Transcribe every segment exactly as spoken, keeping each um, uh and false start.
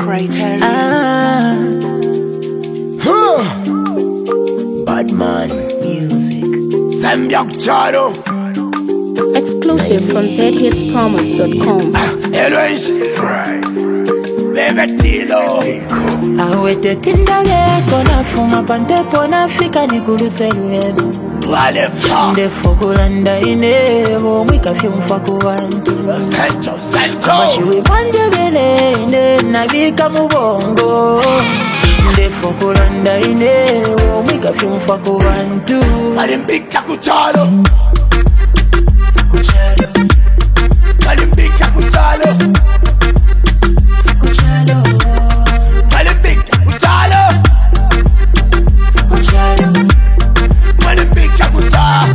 Criterion. Ah. Huh. Bad man Music. Sambiak Charo. Exclusive from z hits promise dot com. Eloise Fry Bebe Tilo Awete tindale kona fuma pante pona fika ni kuluseluenu Wale pa Nde fokulanda inevo mwika fiumfa kuwantu Sancho Sancho Mashiwi manje bele ine nabika mubongo Nde fokulanda inevo mwika fiumfa kuwantu Malimbika Kucharo Kuchalo Malimbika Kucharo Kuchalo Malimbika Kucharo Kuchalo Malimbika Kucharo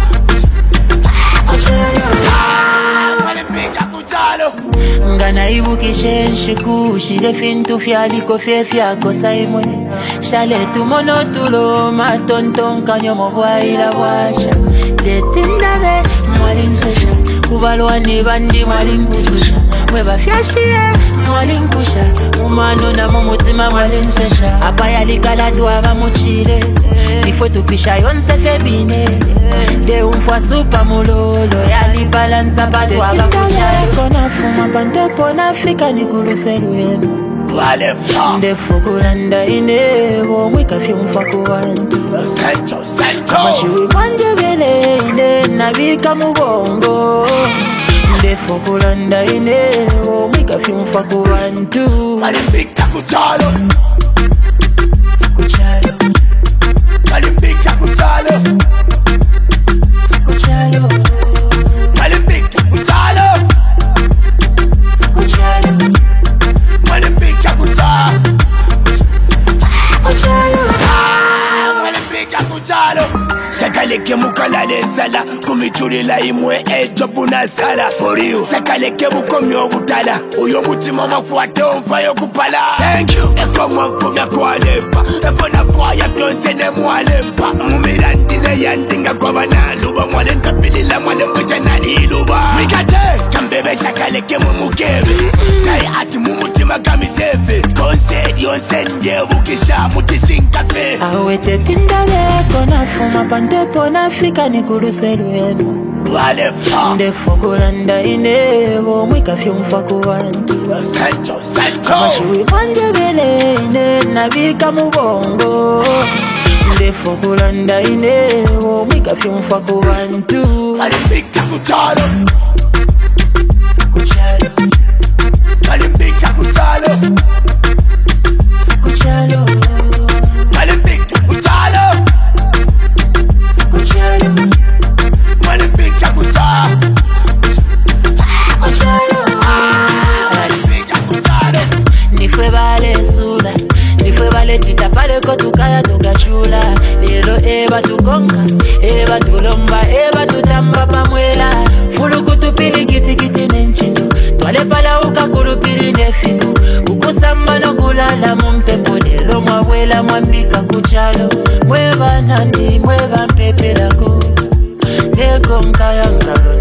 Kuchalo Malimbika Kucharo Ngana ibukishe nshiku shide fintu fyaliko fye fyako saimwe Shale tumono tulo matonton kanyo mwaila washa Detindale mwalinsesha Kubalwa ni bandi mwalimpuzusha Mweba fyashie mwalimpusha Umano na mumutima mwalinsesha Apa yalikala tuwa muchile Nifo tupisha yonse febine De umfwa supa mulolo Yali balansa patu waka kuchale Kona fuma pante pona fika ni kuluselu yenu Wale pa Nde fokulanda inevo mwika fiumfa kuwantu Sancho Sancho Mashiwi manje bele ine nabika mubongo Nde fokulanda inevo mwika fiumfa kuwantu Malimbika Kucharo Kuchalo Malimbika Kucharo Kuchalo Malimbika Kucharo Kuchalo Malimbika Kucharo Kuchalo Malimbika Kucharo Sakaleke mukalale sala kumichulila imwe ejo buna sala for you Sakaleke mukomyo obutala uyo mutima makwate omvayo kupala Thank you Eko mwakumya kwalepa Ebona kwaya byonse ne mwalepa Mumirandine yandinga kwa banaluba Mwale nkapilila mwale mwecha naliluba Mikate kambebe sakaleke mumukebe Kai ati mumutima kamiseve Konse yonse ndebukisha mutishinkafe Awete tindale kona fuma pante pona fika ni kuluselu yenu Wale pa Nde fokulanda inevo mwika fiumfa kuwantu Sancho Sancho Mashiwi manje bele ine nabika mubongo Nde fokulanda inevo mwika fiumfa kuwantu Malimbika Kucharo Kuchalo Malimbika Kucharo Kuchalo Malimbika Kucharo Kuchalo Malimbika Kucharo Kuchalo Malimbika Kucharo Nifwe bale sula Nifwe bale titapale kotukaya tukachula Lelo eba tukonga Eba tulomba Eba tutamba pamwela Fulu kutupili kiti kiti nenchino Twale pala uka kulupili nefino Ukusamba no kulala mumpepo Lelo mwawela mwambika kuchalo Mweba nandi mweba mpepelako Leko mkaya mkalo